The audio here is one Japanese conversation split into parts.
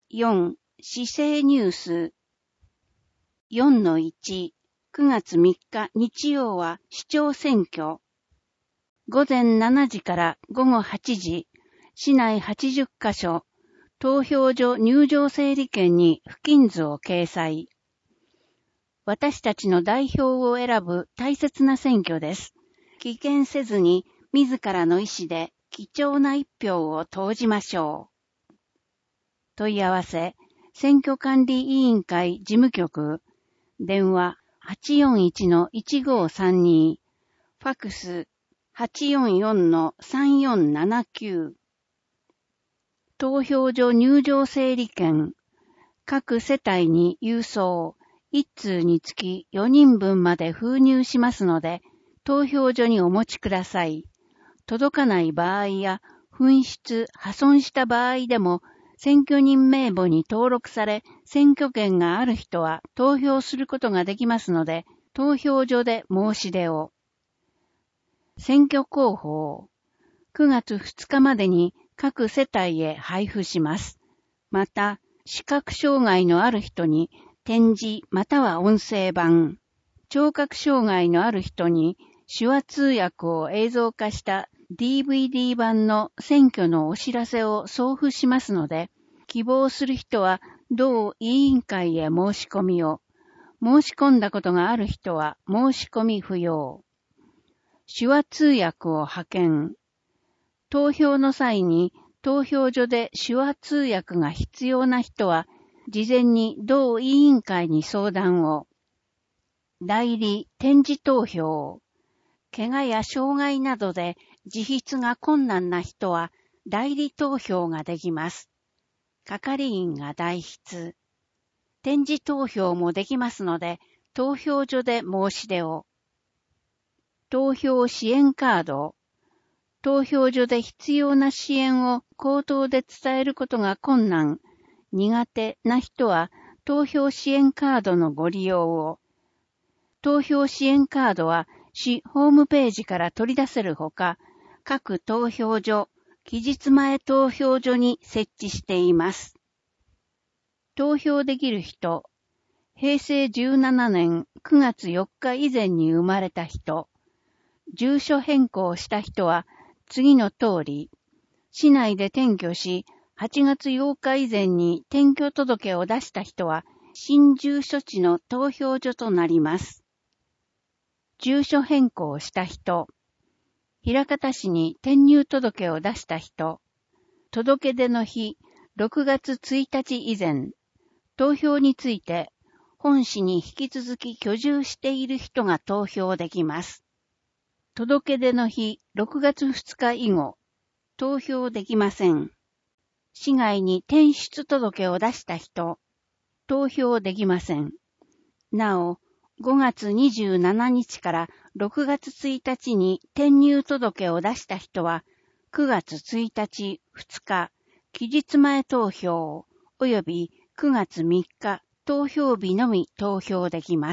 4. 市政ニュース 4-1 9月3日日曜は市長選挙。午前7時から午後8時、市内80カ所、投票所入場整理券に付近図を掲載。私たちの代表を選ぶ大切な選挙です。棄権せずに自らの意思で貴重な一票を投じましょう。問い合わせ、選挙管理委員会事務局、電話 841-1532、ファクス 844-3479。投票所入場整理券、各世帯に郵送、1通につき4人分まで封入しますので、投票所にお持ちください。届かない場合や、紛失、破損した場合でも、選挙人名簿に登録され、選挙権がある人は投票することができますので、投票所で申し出を。選挙広報、9月2日までに各世帯へ配布します。また、視覚障害のある人に点字または音声版、聴覚障害のある人に手話通訳を映像化した DVD 版の選挙のお知らせを送付しますので、希望する人は同委員会へ申し込みを、申し込んだことがある人は申し込み不要。手話通訳を派遣。投票の際に投票所で手話通訳が必要な人は、事前に同委員会に相談を。代理点字投票。怪我や障害などで自筆が困難な人は代理投票ができます。係員が代筆。点字投票もできますので、投票所で申し出を。投票支援カード。投票所で必要な支援を口頭で伝えることが困難、苦手な人は投票支援カードのご利用を。投票支援カードは市ホームページから取り出せるほか、各投票所、期日前投票所に設置しています。投票できる人、平成17年9月4日以前に生まれた人、住所変更した人は次の通り、市内で転居し、8月8日以前に転居届を出した人は、新住所地の投票所となります。住所変更した人、枚方市に転入届を出した人、届け出の日、6月1日以前、投票について、本市に引き続き居住している人が投票できます。届け出の日、6月2日以後、投票できません。市外に転出届を出した人、投票できません。なお、5月27日から6月1日に転入届を出した人は、9月1日、2日、期日前投票、及び9月3日、投票日のみ投票できます。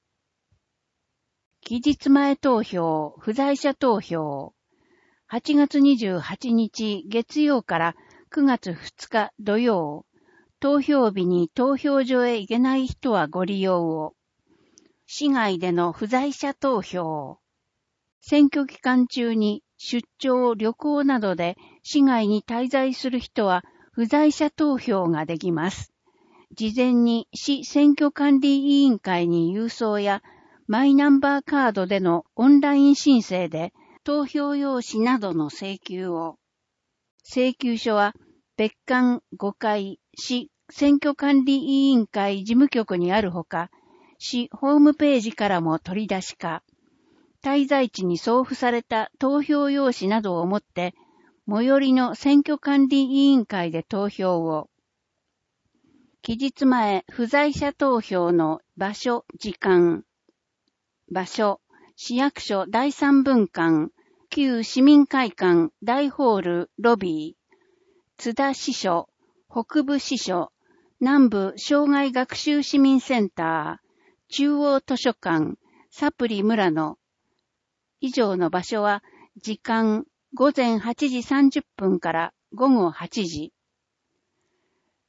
期日前投票、不在者投票、8月28日月曜から9月2日土曜、投票日に投票所へ行けない人はご利用を。市外での不在者投票。選挙期間中に出張、旅行などで市外に滞在する人は不在者投票ができます。事前に市選挙管理委員会に郵送やマイナンバーカードでのオンライン申請で投票用紙などの請求を。請求書は別館5階市選挙管理委員会事務局にあるほか、市ホームページからも取り出しか、滞在地に送付された投票用紙などを持って、最寄りの選挙管理委員会で投票を。期日前不在者投票の場所、時間。場所、市役所第3分館、旧市民会館大ホールロビー、津田支所、北部支所、南部障害学習市民センター、中央図書館、サプリ村野。以上の場所は、時間午前8時30分から午後8時。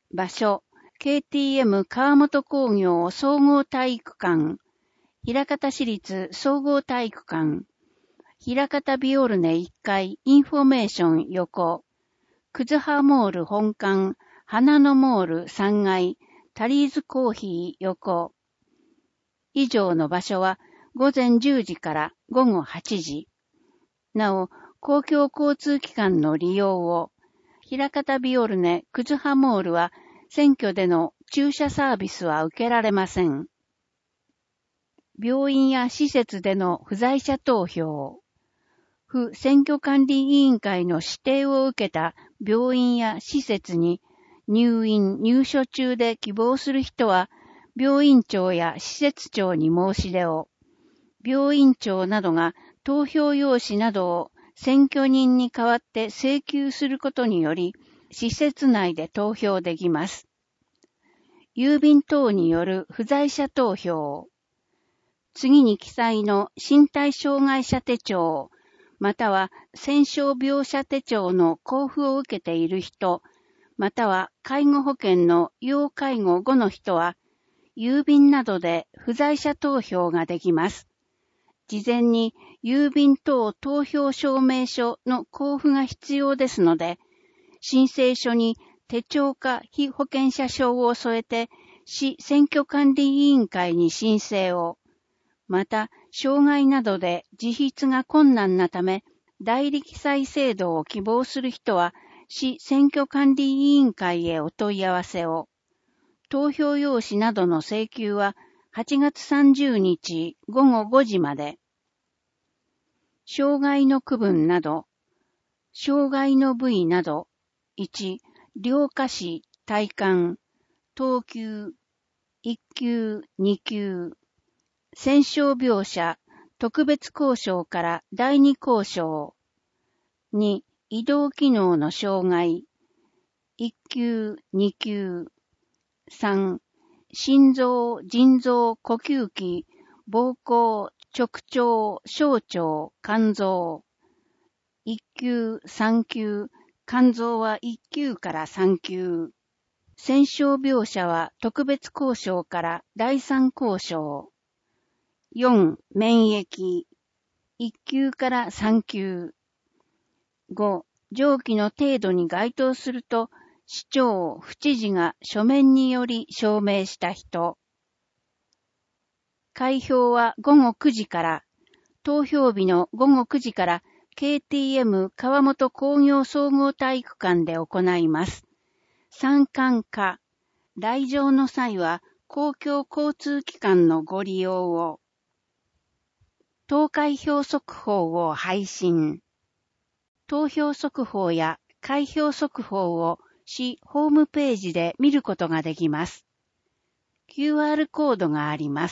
場所、KTM 川本工業総合体育館、枚方市立総合体育館、枚方ビオルネ1階インフォメーション横、クズハモール本館、花のモール3階、タリーズコーヒー横。以上の場所は午前10時から午後8時。なお、公共交通機関の利用を、枚方ビオルネクズハモールは選挙での駐車サービスは受けられません。病院や施設での不在者投票。府選挙管理委員会の指定を受けた病院や施設に入院・入所中で希望する人は、病院長や施設長に申し出を、病院長などが投票用紙などを選挙人に代わって請求することにより、施設内で投票できます。郵便等による不在者投票。次に記載の身体障害者手帳、または戦傷病者手帳の交付を受けている人、または介護保険の要介護後の人は、郵便などで不在者投票ができます。事前に郵便等投票証明書の交付が必要ですので、申請書に手帳か被保険者証を添えて、市選挙管理委員会に申請を、また、障害などで自筆が困難なため、代理記載制度を希望する人は、市選挙管理委員会へお問い合わせを。投票用紙などの請求は、8月30日午後5時まで。障害の区分など、障害の部位など、1、両下肢、体幹、等級、1級、2級、戦傷病者、特別交渉から第二交渉。2、移動機能の障害。1級、2級。3、心臓、腎臓、呼吸器、膀胱、直腸、小腸、肝臓。1級、3級。肝臓は1級から3級。戦傷病者は特別交渉から第三交渉。4、免疫。1級から3級。5、上記の程度に該当すると、市長、府知事が書面により証明した人。開票は午後9時から、投票日の午後9時から KTM 川本工業総合体育館で行います。参観か、来場の際は公共交通機関のご利用を。投開票速報を配信。投票速報や開票速報を市ホームページで見ることができます。QR コードがあります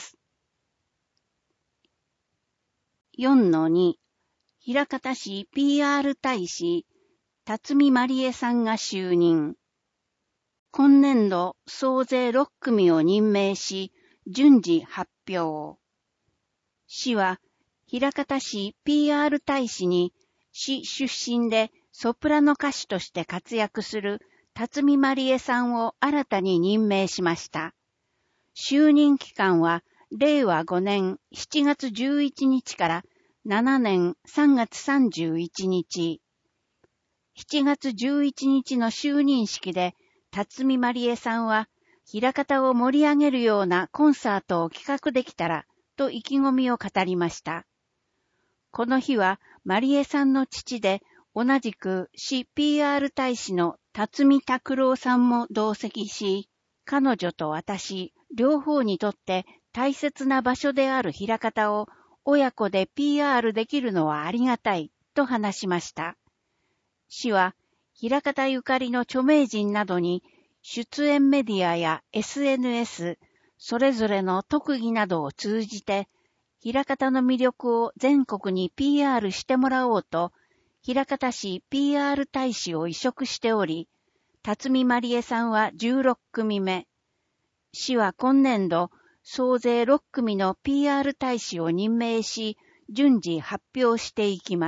。4-2、枚方市 PR 大使、辰巳まりえさんが就任。今年度総勢6組を任命し、順次発表。市は、枚方市 PR 大使に、市出身でソプラノ歌手として活躍する辰巳まりえさんを新たに任命しました。就任期間は、令和5年7月11日から7年3月31日。7月11日の就任式で、辰巳まりえさんは、枚方を盛り上げるようなコンサートを企画できたら、と意気込みを語りました。この日は、まりえさんの父で、同じく市 PR 大使の辰巳拓郎さんも同席し、彼女と私、両方にとって大切な場所である枚方を親子で PR できるのはありがたい、と話しました。市は、枚方ゆかりの著名人などに、出演メディアや SNS、それぞれの特技などを通じて、枚方の魅力を全国に PR してもらおうと、枚方市 PR 大使を委嘱しており、辰巳まりえさんは16組目。市は今年度、総勢6組の PR 大使を任命し、順次発表していきます。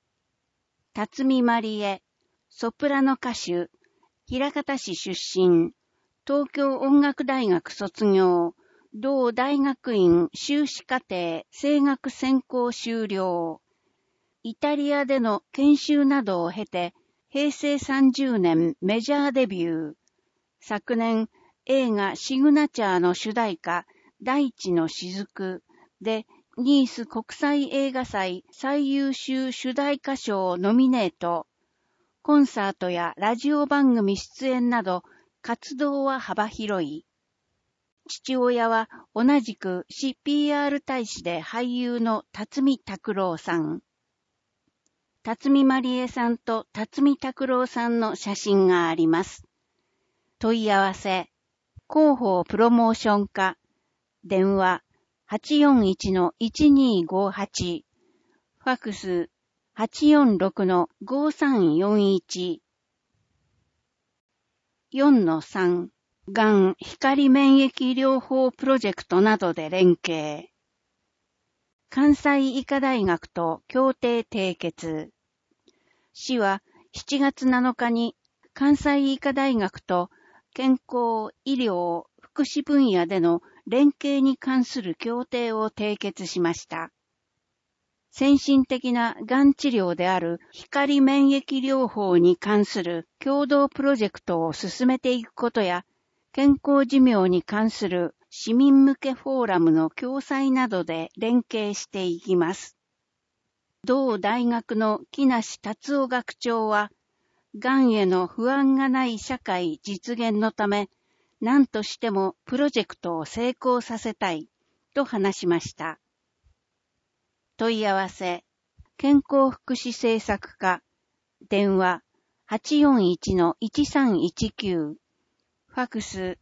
辰巳まりえ、ソプラノ歌手、枚方市出身、 東京音楽大学卒業、同大学院修士課程声楽専攻修了。イタリアでの研修などを経て、平成30年メジャーデビュー。昨年、映画シグナチャーの主題歌、大地の雫で、ニース国際映画祭最優秀主題歌賞ノミネート。コンサートやラジオ番組出演など、活動は幅広い。父親は同じく市 PR 大使で俳優の辰巳拓郎さん。辰巳まりえさんと辰巳拓郎さんの写真があります。問い合わせ、広報プロモーション課、電話 841-1258、ファクス 846-5341、4-3、がん光免疫療法プロジェクトなどで連携。関西医科大学と協定締結。市は7月7日に関西医科大学と健康、医療、福祉分野での連携に関する協定を締結しました。先進的ながん治療である光免疫療法に関する共同プロジェクトを進めていくことや、健康寿命に関する市民向けフォーラムの共催などで連携していきます。同大学の木梨達夫学長は、がんへの不安がない社会実現のため、何としてもプロジェクトを成功させたいと話しました。問い合わせ、健康福祉政策課、電話 841-1319、ファクス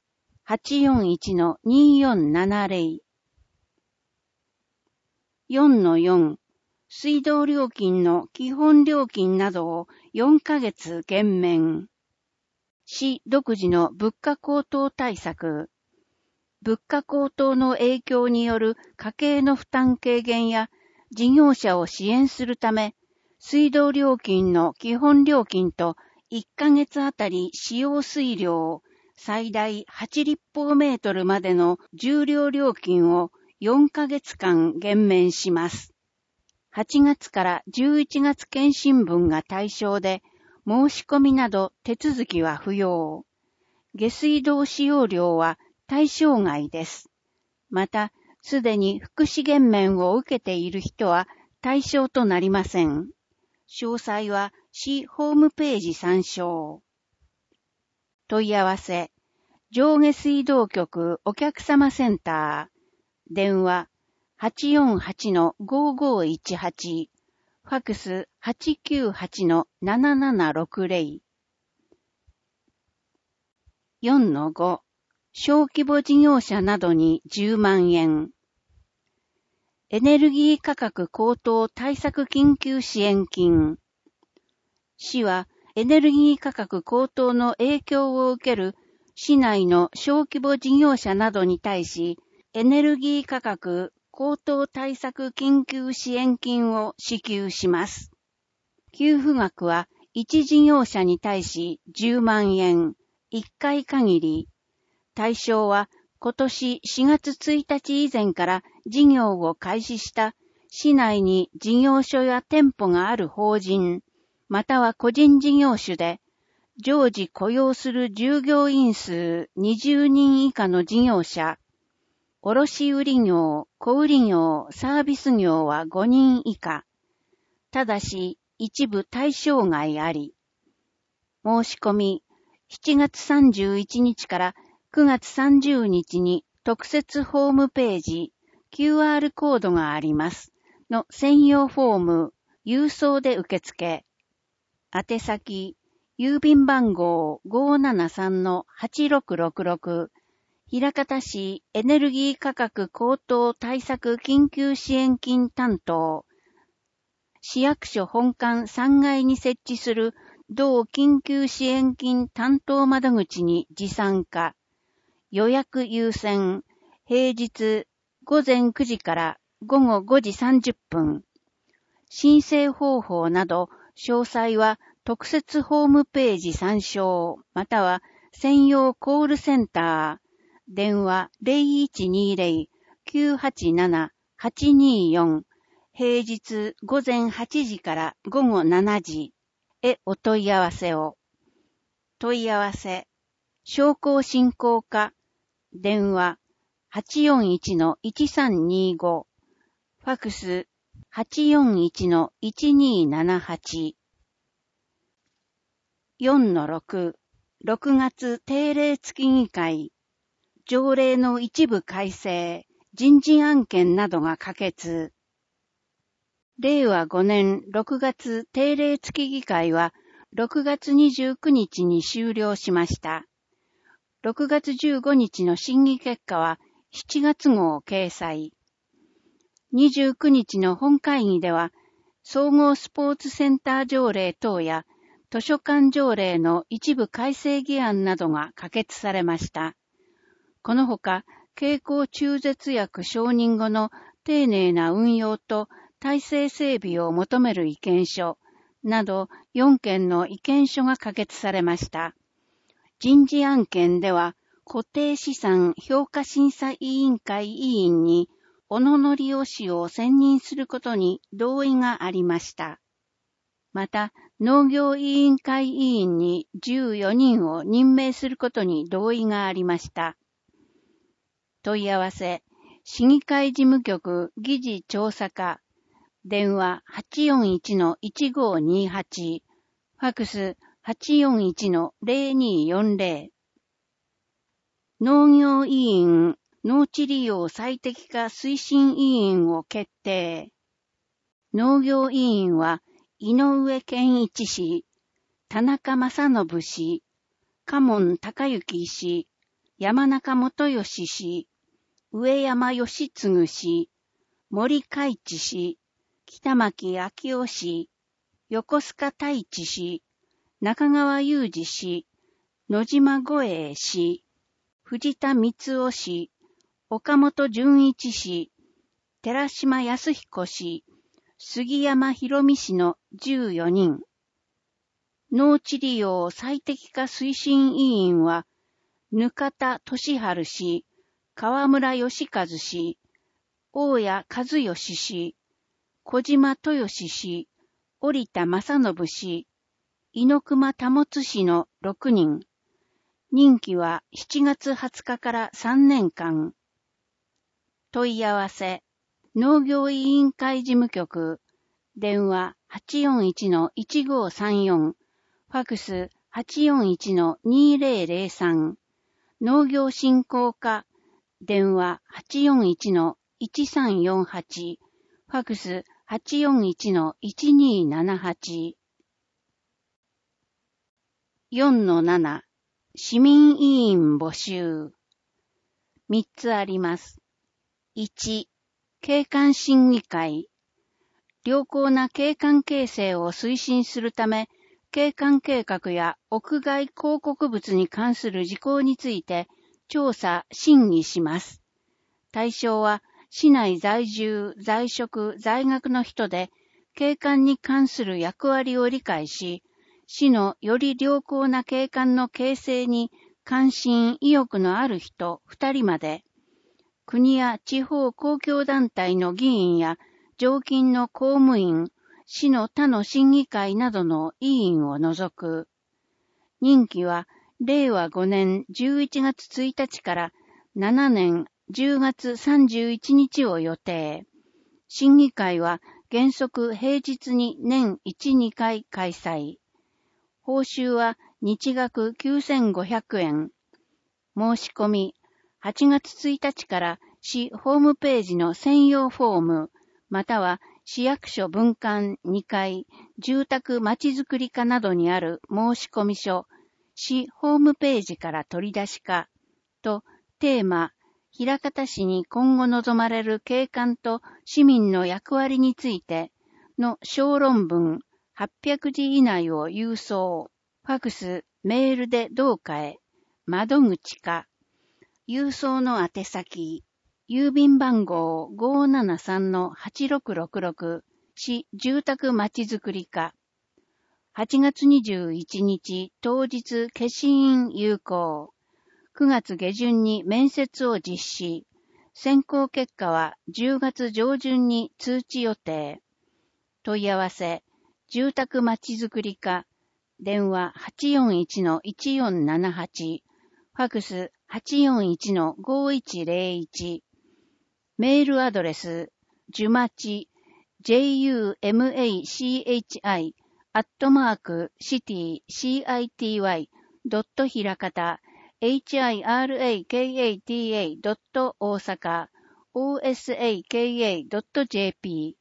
841-2470、4-4、水道料金の基本料金などを4ヶ月減免。市独自の物価高騰対策。物価高騰の影響による家計の負担軽減や事業者を支援するため、水道料金の基本料金と1ヶ月あたり使用水量最大8立方メートルまでの重量料金を4ヶ月間減免します。8月から11月検針分が対象で、申し込みなど手続きは不要。下水道使用量は対象外です。また、すでに福祉減免を受けている人は対象となりません。詳細は市ホームページ参照。問い合わせ、上下水道局お客様センター、電話 848-5518、ファクス 898-7760、4-5、小規模事業者などに10万円。エネルギー価格高騰対策緊急支援金。市はエネルギー価格高騰の影響を受ける市内の小規模事業者などに対し、エネルギー価格高騰対策緊急支援金を支給します。給付額は1事業者に対し10万円、1回限り。対象は今年4月1日以前から事業を開始した市内に事業所や店舗がある法人、または個人事業主で、常時雇用する従業員数20人以下の事業者、卸売業、小売業、サービス業は5人以下。ただし、一部対象外あり。申し込み、7月31日から9月30日に特設ホームページ、QR コードがあります。の専用フォーム、郵送で受付。宛先、郵便番号 573-8666、枚方市エネルギー価格高騰対策緊急支援金担当。市役所本館3階に設置する同緊急支援金担当窓口に持参か。予約優先、平日午前9時から午後5時30分。申請方法など詳細は特設ホームページ参照、または専用コールセンター、電話 0120-987-824、平日午前8時から午後7時へお問い合わせを。問い合わせ、商工振興課、電話 841-1325、ファクス 841-1278。4-6、6月定例月議会、条例の一部改正、人事案件などが可決。令和5年6月定例月議会は6月29日に終了しました。6月15日の審議結果は7月号掲載。29日の本会議では、総合スポーツセンター条例等や図書館条例の一部改正議案などが可決されました。このほか、経口中絶薬承認後の丁寧な運用と体制整備を求める意見書など4件の意見書が可決されました。人事案件では、固定資産評価審査委員会委員に小野則夫氏を選任することに同意がありました。また、農業委員会委員に14人を任命することに同意がありました。問い合わせ、市議会事務局議事調査課、電話 841-1528、ファクス 841-0240。農業委員、農地利用最適化推進委員を決定。農業委員は、井上健一氏、田中正信氏、嘉門隆之氏、山中元義氏、上山義次氏、森海一氏、北牧昭夫氏、横須賀太一氏、中川雄二氏、野島護衛氏、藤田光夫氏、岡本純一氏、寺島康彦氏、杉山博美氏の14人。農地利用最適化推進委員は、額田俊治氏、河村義和氏、大谷和義氏、小島豊氏、織田正信氏、猪熊保氏の6人。任期は7月20日から3年間。問い合わせ、農業委員会事務局、電話 841-1534、ファクス 841-2003、農業振興課、電話 841-1348、ファクス 841-1278。4-7、市民委員募集。3つあります。1、景観審議会。良好な景観形成を推進するため、景観計画や屋外広告物に関する事項について調査・審議します。対象は、市内在住、在職、在学の人で、景観に関する役割を理解し、市のより良好な景観の形成に関心・意欲のある人2人まで、国や地方公共団体の議員や常勤の公務員、市の他の審議会などの委員を除く。任期は令和5年11月1日から7年10月31日を予定。審議会は原則平日に年1、2回開催。報酬は日額9500円。申し込み、8月1日から市ホームページの専用フォーム、または市役所分館2階、住宅まちづくり課などにある申込書、市ホームページから取り出しか、とテーマ、枚方市に今後望まれる景観と市民の役割についての小論文800字以内を郵送、ファクス、メールで同化へ、窓口か、郵送の宛先、郵便番号 573-8666 市住宅まちづくり課。 8月21日当日消印有効。9月下旬に面接を実施。選考結果は10月上旬に通知予定。問い合わせ、住宅まちづくり課、電話 841-1478、ファクス 841-5101、メールアドレス、じゅまち、jumachi@city.city. ひらかた、hirakata.osaka osaka.jp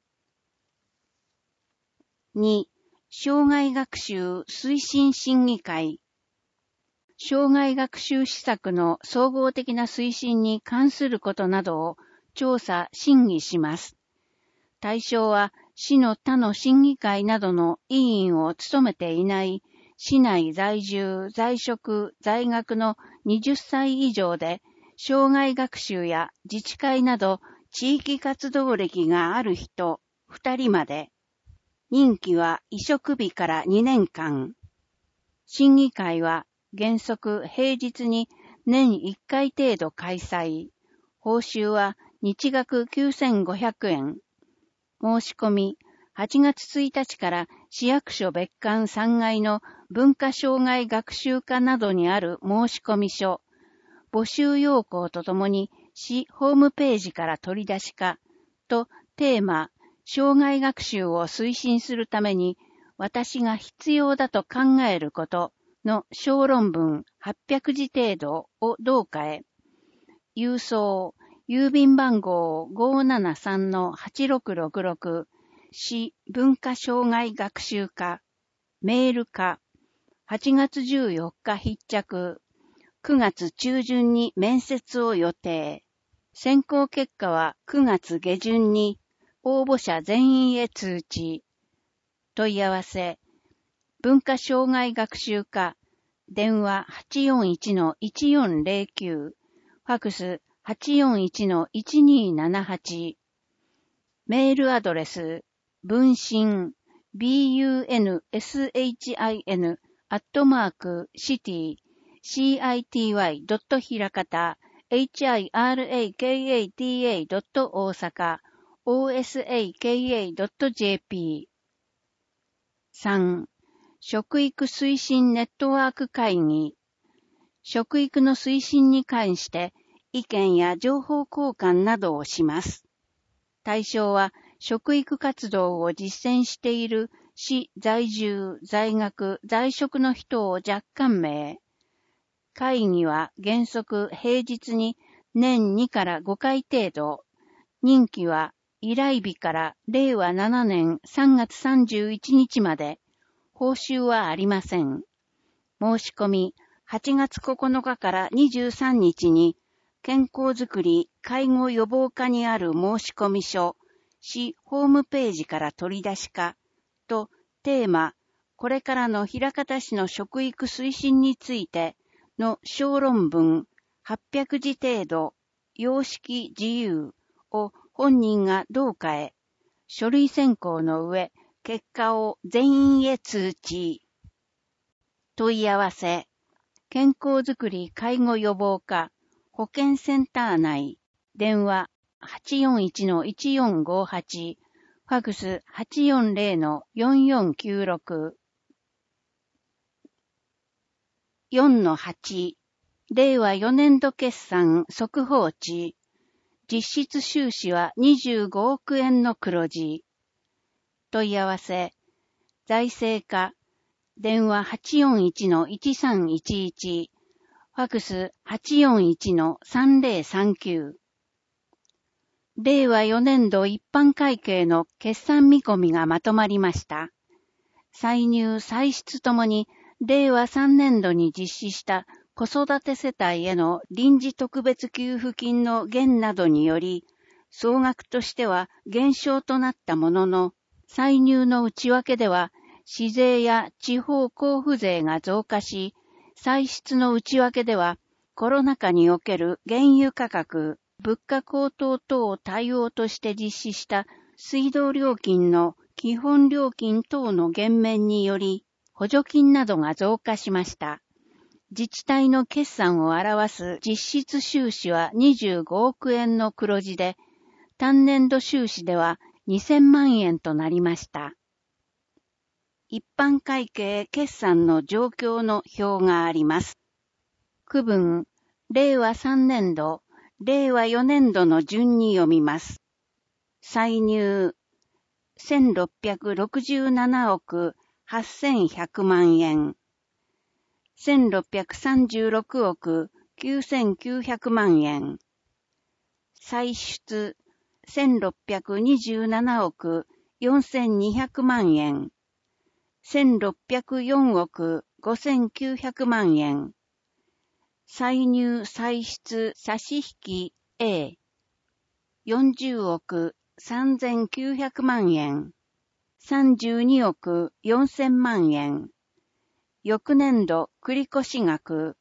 2. 障害学習推進審議会。障害学習施策の総合的な推進に関することなどを調査・審議します。対象は、市の他の審議会などの委員を務めていない市内在住、在職、在学の20歳以上で、障害学習や自治会など地域活動歴がある人2人まで、任期は委嘱日から2年間。審議会は原則平日に年1回程度開催。報酬は日額9500円。申し込み、8月1日から市役所別館3階の文化障害学習課などにある申込書、募集要項とともに市ホームページから取り出しかとテーマ、障害学習を推進するために私が必要だと考えることの小論文800字程度を同化へ。郵送、郵便番号 573-8666 市文化障害学習課、メール課、8月14日必着、9月中旬に面接を予定。選考結果は9月下旬に応募者全員へ通知。問い合わせ、文化障害学習課、電話 841-1409、ファクス 841-1278、メールアドレス、分身、bunsin@city.city. ひらかた、hirakata.osaka osaka.jp。 3. 食育推進ネットワーク会議。食育の推進に関して意見や情報交換などをします。対象は食育活動を実践している市在住、在学、在職の人を若干名。会議は原則平日に年2から5回程度。任期は依頼日から令和7年3月31日まで。報酬はありません。申し込み8月9日から23日に健康づくり介護予防課にある申込書、市ホームページから取り出しかとテーマ、これからの枚方市の食育推進についての小論文800字程度、様式自由を本人が同化へ、書類選考の上、結果を全員へ通知。問い合わせ、健康づくり介護予防課、保健センター内、電話 841-1458、ファクス 840-4496。4-8、令和4年度決算速報値。実質収支は25億円の黒字。問い合わせ、財政課、電話 841-1311、ファクス 841-3039。令和4年度一般会計の決算見込みがまとまりました。歳入・歳出ともに、令和3年度に実施した子育て世帯への臨時特別給付金の減などにより、総額としては減少となったものの、歳入の内訳では、市税や地方交付税が増加し、歳出の内訳では、コロナ禍における原油価格、物価高騰等を対応として実施した水道料金の基本料金等の減免により、 補助金などが増加しました。自治体の決算を表す実質収支は25億円の黒字で、単年度収支では2000万円となりました。一般会計決算の状況の表があります。区分、令和3年度、令和4年度の順に読みます。歳入、1667億8100万円。1636億9900万円。歳出、1627億4200万円。1604億5900万円。歳入歳出差し引き A。40億3900万円。32億4000万円。翌年度繰越額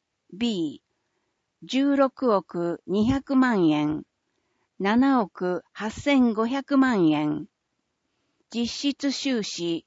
B。16億200万円。7億8500万円。実質収支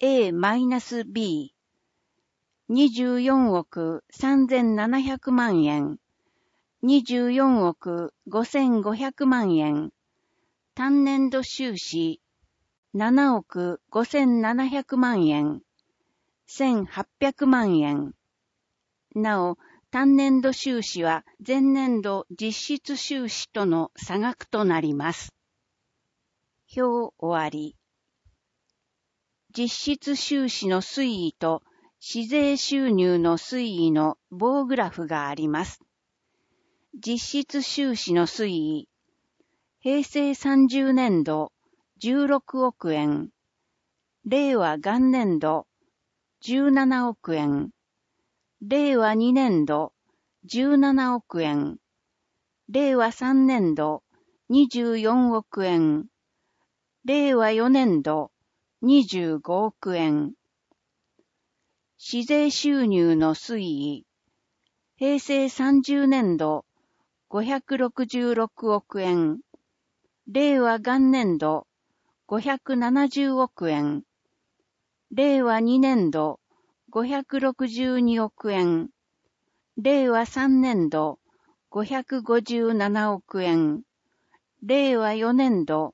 A-B。24億3700万円。24億5500万円。単年度収支7億5700万円。1800万円。なお、単年度収支は前年度実質収支との差額となります。表終わり。実質収支の推移と市税収入の推移の棒グラフがあります。実質収支の推移。平成30年度16億円。令和元年度17億円。令和2年度17億円。令和3年度24億円。令和4年度25億円。市税収入の推移。平成30年度566億円。令和元年度570億円。令和2年度562億円。令和3年度557億円。令和4年度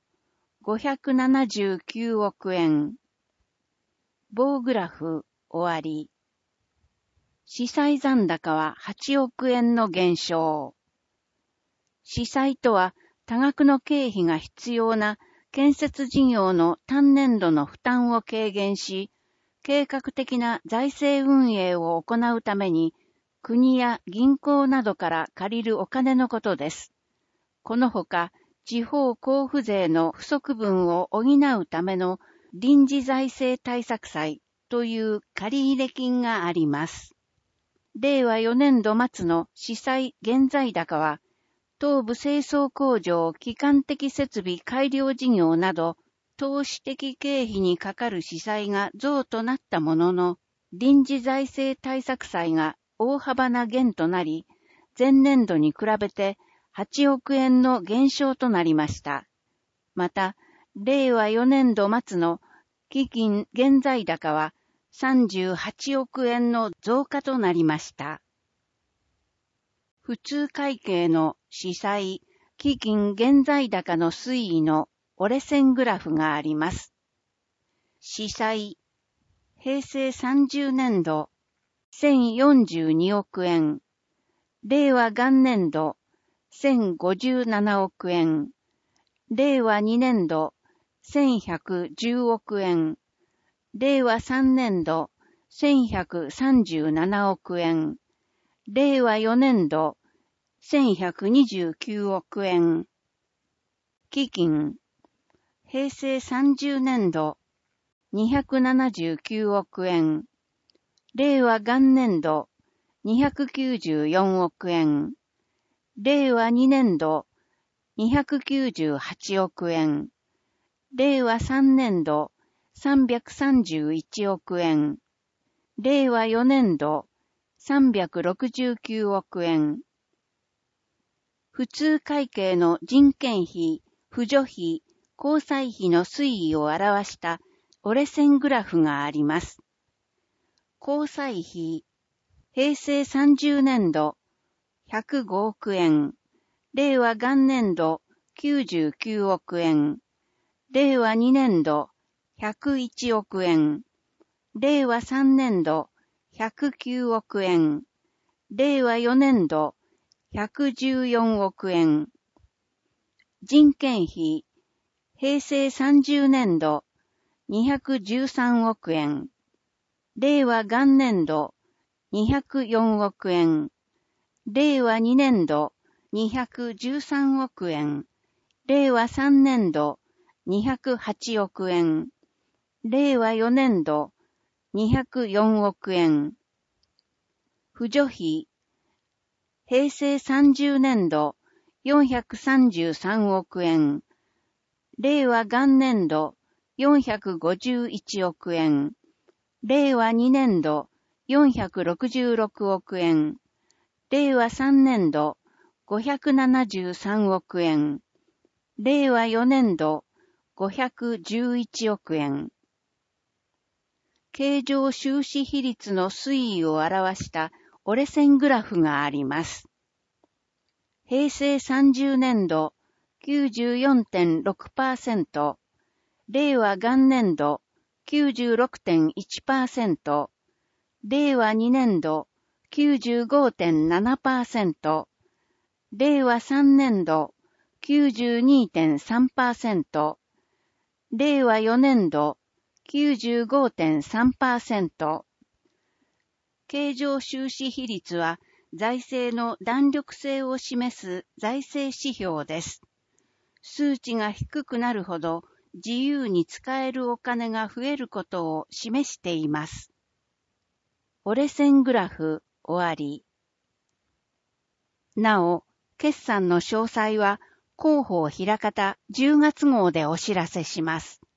579億円。棒グラフ終わり。司債残高は8億円の減少。司債とは多額の経費が必要な建設事業の単年度の負担を軽減し、計画的な財政運営を行うために、国や銀行などから借りるお金のことです。このほか、地方交付税の不足分を補うための臨時財政対策債という借入金があります。令和4年度末の司債現在高は、東部清掃工場基幹的設備改良事業など、投資的経費にかかる司債が増となったものの、臨時財政対策債が大幅な減となり、前年度に比べて8億円の減少となりました。また、令和4年度末の基金現在高は38億円の増加となりました。普通会計の司債、基金現在高の推移の折れ線グラフがあります。司債、平成30年度1042億円、令和元年度1057億円、令和2年度1110億円、令和3年度1137億円、令和4年度1129億円。基金、平成30年度279億円。令和元年度294億円。令和2年度298億円。令和3年度331億円。令和4年度369億円。普通会計の人件費、扶助費、交際費の推移を表した折れ線グラフがあります。 交際費、平成30年度105億円、令和元年度99億円、令和2年度101億円、令和3年度109億円、令和4年度114億円、人件費、平成30年度213億円、令和元年度204億円、令和2年度213億円、令和3年度208億円、令和4年度204億円。扶助費、平成30年度433億円、令和元年度451億円、令和2年度466億円、令和3年度573億円、令和4年度511億円。経常収支比率の推移を表した折れ線グラフがあります。平成30年度 94.6%、令和元年度 96.1%、令和2年度 95.7%、令和3年度 92.3%、令和4年度 95.3%。経常収支比率は財政の弾力性を示す財政指標です。数値が低くなるほど自由に使えるお金が増えることを示しています。折れ線グラフ終わり。なお、決算の詳細は広報ひらかた10月号でお知らせします。